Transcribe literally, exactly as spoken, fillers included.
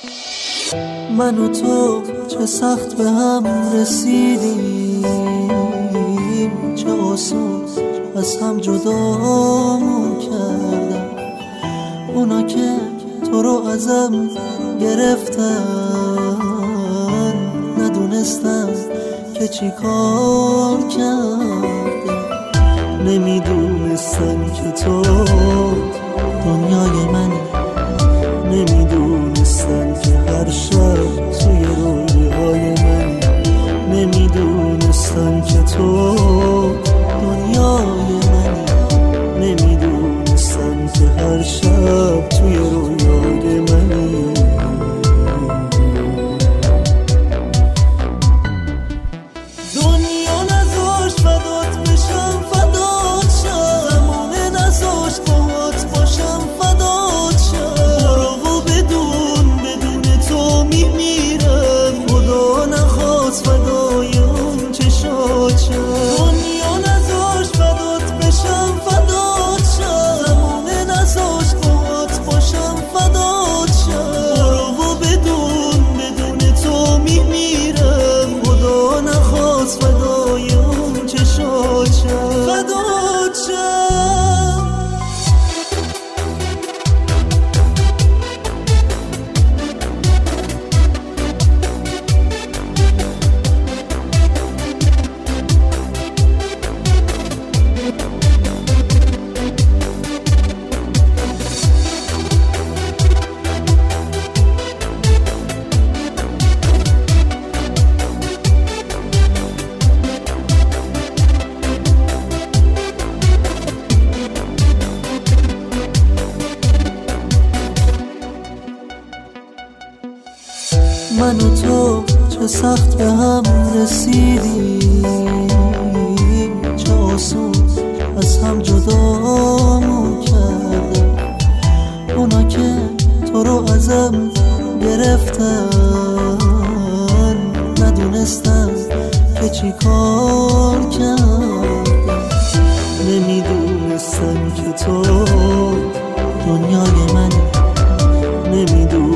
من و تو چه سخت به هم رسیدیم، چه آسون از هم جدامون کردم. اونا که تو رو ازم گرفتن ندونستم که چی کار کردم. نمیدونستم که تو دنیای منی، نمیدونستم که هر شب توی رویای منی، نمیدونستم که تو دنیای منی، نمیدونستم که هر شب توی رویای منی. دنیا نذاشت فدات بشم، فدات شم، زمونه نذاشت باهات باشم، فدات شم. برو و بدون بدون تو میمیرم، خدا نخواست فدای اون چشات شم. دنیا نذاشت فدات بشم، فدات شم، زمونه نذاشت باهات باشم، فدات شم. برو و بدون بدون تو میمیرم، خدا نخواست فدای اون چشات شم، فدات شم. من و تو چه سخت به هم رسیدیم، چه آسون از هم جدامون کردم. اونا که تو رو ازم گرفتن ندونستم که چی کار کردم. نمیدونستم که تو دنیای منی، نمیدونستم